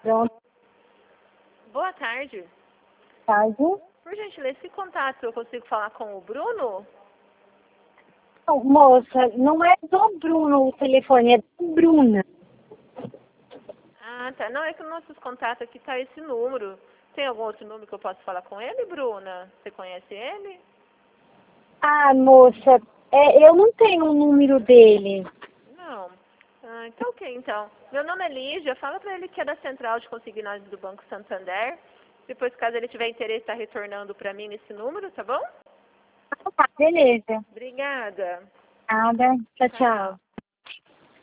Pronto, Boa tarde. tarde. Por gentileza, esse contato eu consigo falar com o Bruno? Não, moça, não é do Bruno o telefone, é da Bruna. Ah, tá. Não, é que nos nossos contatos aqui tá esse número. Tem algum outro número que eu posso falar com ele, Bruna? Você conhece ele? Ah, moça, eu não tenho o número dele. Não. Ah, então ok, então. Meu nome é Lígia. Fala pra ele que é da Central de Consignados do Banco Santander. Depois, caso ele tiver interesse, tá retornando pra mim nesse número, tá bom? Ah, tá, beleza. Obrigada. Nada. Tchau, Tchau, tchau. tchau.